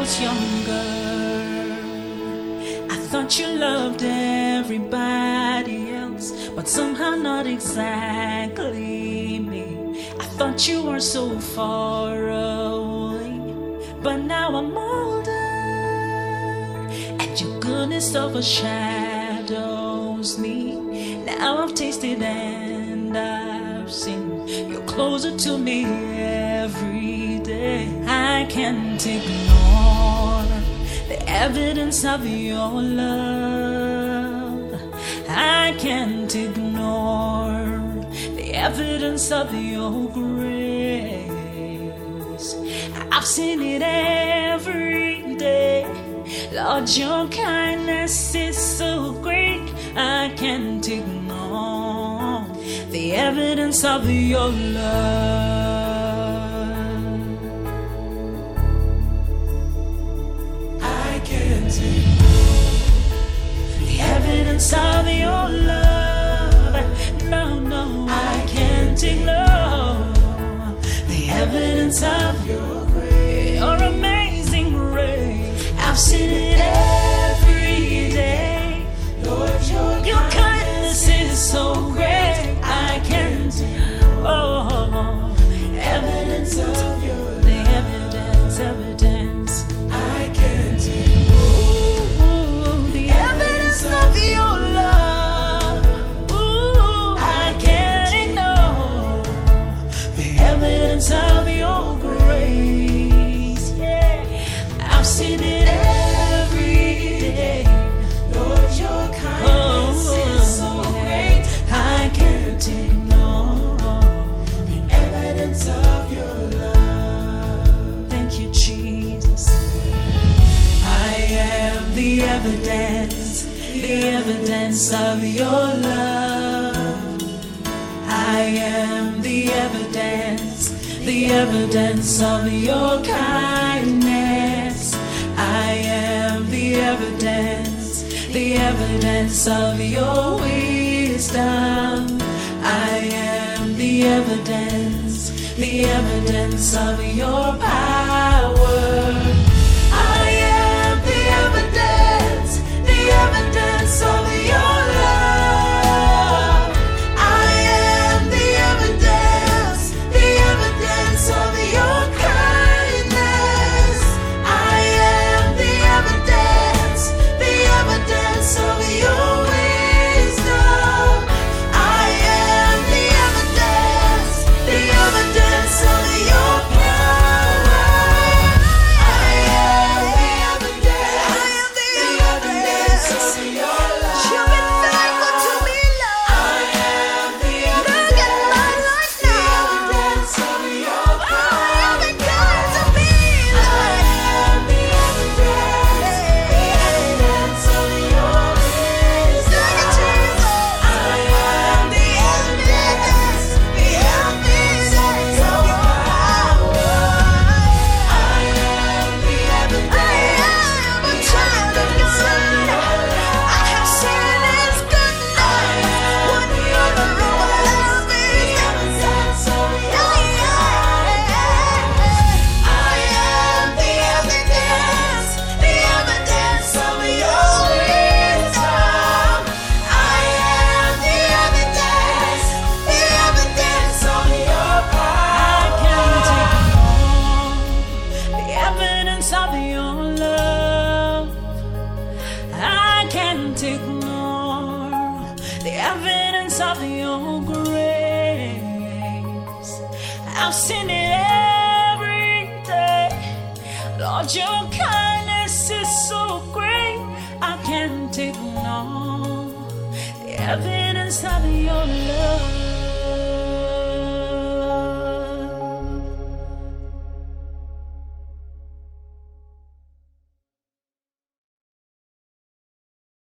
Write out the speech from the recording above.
was younger, I thought you loved everybody else, but somehow not exactly me. I thought you were so far away, but now I'm older, and your goodness overshadows me. Now I've tasted and I've seen you're closer to me every day. I can't ignore the evidence of your love. I can't ignore the evidence of your grace. I've seen it every day. Lord, your kindness is so great. I can't ignore the evidence of your love. I can't ignore the evidence of your love. No, no, I can't ignore the evidence of your grace. Your amazing grace. I've seen it every day. Lord, your kindness is so great. I can't ignore evidence of your love. The evidence. I can't ignore the evidence of your love. Ooh, I can't ignore the evidence of your grace. Yeah, I've seen it every day. Lord, your kindness is so great. I can't ignore the evidence of your love. Thank you, Jesus. I am the evidence of your love. I am the evidence of your kindness. I am the evidence of your wisdom. I am the evidence of your power. I am the evidence of your love. I am the evidence of your kindness. I am the evidence of your wisdom. I am the evidence of your power. I am the evidence of your love. You've been faithful to me, Lord. I am the evidence of your power. You've been kind to me, Lord. I am the evidence of your wisdom. I am the evidence of your power. I am the evidence a child of God. I have seen His goodness. What another love is. I am the evidence of your wisdom. I am the evidence of your power. I can't ignore the evidence of your love. I can't ignore the evidence of your grace. I've seen it every day. Lord, your kindness is so great. I can't ignore the evidence of your love.